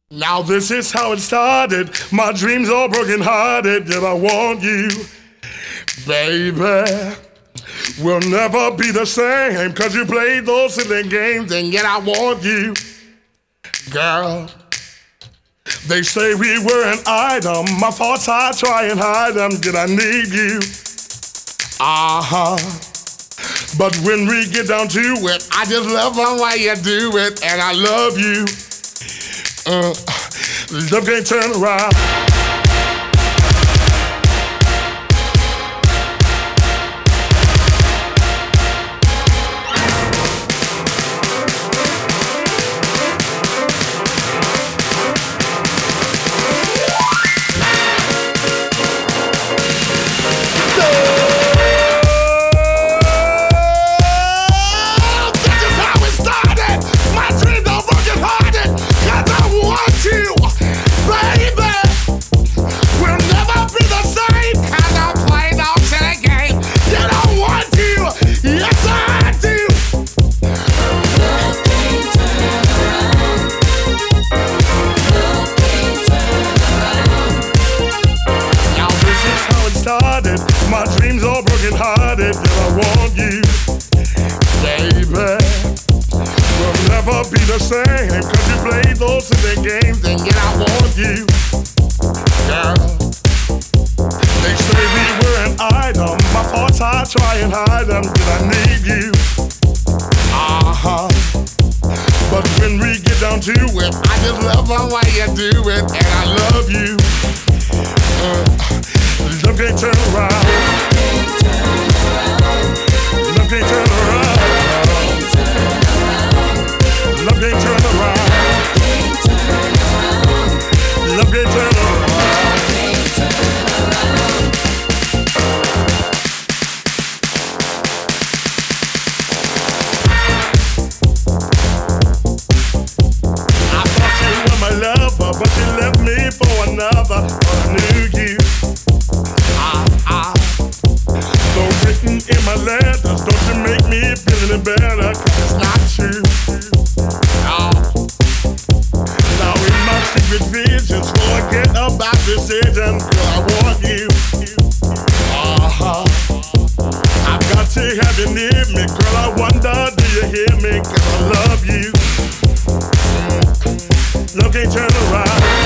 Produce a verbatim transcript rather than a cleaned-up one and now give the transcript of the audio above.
Now this is how it started. My dreams all broken hearted. Yet I want you, baby. We'll never be the same, cause you played those silly games, and yet I want you, girl. They say we were an item. My thoughts I try and hide them. Yet I need you. Uh-huh. But when we get down to it, I just love the way you do it, and I love you. Uh, love can't turn around. My dreams all broken hearted, yet I want you, baby. We'll never be the same, cause you played those silly games, and yet I want you, girl. They say we were an item. My thoughts I try and hide them, yet I need you. Uh-huh. But when we get down to it, I just love the way you do it, and I love you. Uh, Love can't turn around. Love can't turn around. Love can't turn around. Love can't turn around. I thought you were my lover, but you left me for another. I knew you. In my letters, don't you make me feel any better, cause it's not true. No. Now in my secret visions, forget about decisions, girl, I want you. Uh-huh. I've got to have you near me, girl, I wonder, do you hear me, cause I love you. Love can't turn around.